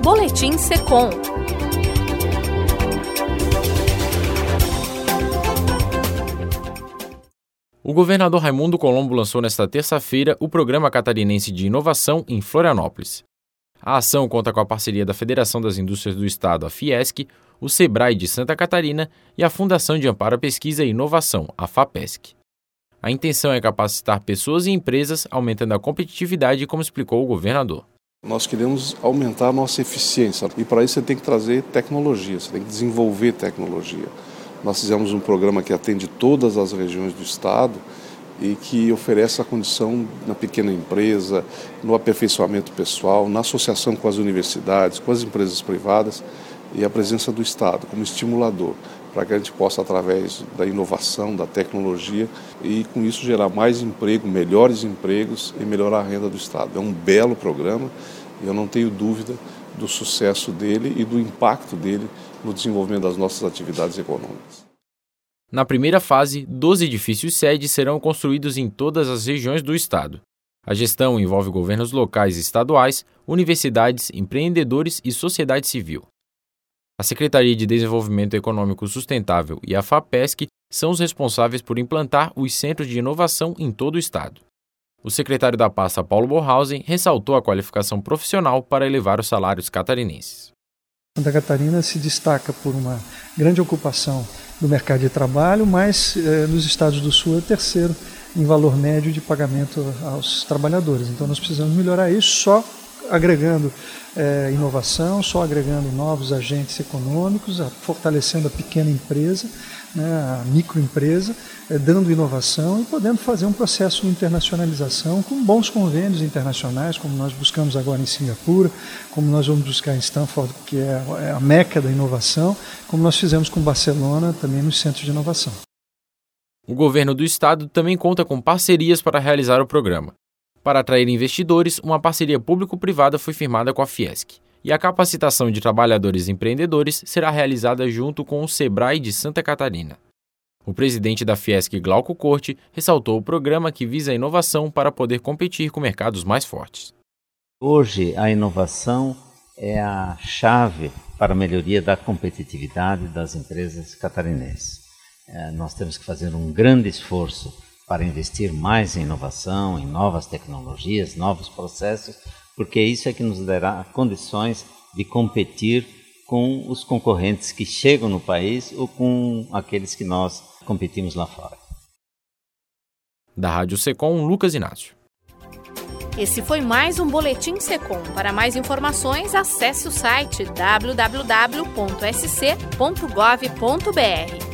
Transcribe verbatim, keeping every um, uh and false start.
Boletim Secom. O governador Raimundo Colombo lançou nesta terça-feira o Programa Catarinense de Inovação em Florianópolis. A ação conta com a parceria da Federação das Indústrias do Estado, a Fiesc, o Sebrae de Santa Catarina e a Fundação de Amparo à Pesquisa e Inovação, a FAPESC. A intenção é capacitar pessoas e empresas, aumentando a competitividade, como explicou o governador. Nós queremos aumentar a nossa eficiência e para isso você tem que trazer tecnologia, você tem que desenvolver tecnologia. Nós fizemos um programa que atende todas as regiões do estado e que oferece a condição na pequena empresa, no aperfeiçoamento pessoal, na associação com as universidades, com as empresas privadas e a presença do Estado como estimulador, para que a gente possa, através da inovação, da tecnologia, e com isso gerar mais emprego, melhores empregos e melhorar a renda do Estado. É um belo programa e eu não tenho dúvida do sucesso dele e do impacto dele no desenvolvimento das nossas atividades econômicas. Na primeira fase, doze edifícios sede serão construídos em todas as regiões do estado. A gestão envolve governos locais e estaduais, universidades, empreendedores e sociedade civil. A Secretaria de Desenvolvimento Econômico Sustentável e a FAPESC são os responsáveis por implantar os centros de inovação em todo o estado. O secretário da pasta, Paulo Borhausen, ressaltou a qualificação profissional para elevar os salários catarinenses. Santa Catarina se destaca por uma grande ocupação do mercado de trabalho, mas eh, nos estados do Sul é o terceiro em valor médio de pagamento aos trabalhadores. Então nós precisamos melhorar isso só agregando eh, inovação, só agregando novos agentes econômicos, a, fortalecendo a pequena empresa, né, a microempresa, eh, dando inovação e podendo fazer um processo de internacionalização com bons convênios internacionais, como nós buscamos agora em Singapura, como nós vamos buscar em Stanford, que é, é a meca da inovação, como nós fizemos com Barcelona, também nos centros de inovação. O governo do estado também conta com parcerias para realizar o programa. Para atrair investidores, uma parceria público-privada foi firmada com a Fiesc, e a capacitação de trabalhadores e empreendedores será realizada junto com o Sebrae de Santa Catarina. O presidente da Fiesc, Glauco Corte, ressaltou o programa que visa a inovação para poder competir com mercados mais fortes. Hoje, a inovação é a chave para a melhoria da competitividade das empresas catarinenses. É, nós temos que fazer um grande esforço para investir mais em inovação, em novas tecnologias, novos processos, porque isso é que nos dará condições de competir com os concorrentes que chegam no país ou com aqueles que nós competimos lá fora. Da Rádio Secom, Lucas Inácio. Esse foi mais um Boletim Secom. Para mais informações, acesse o site w w w ponto s c ponto gov ponto b r.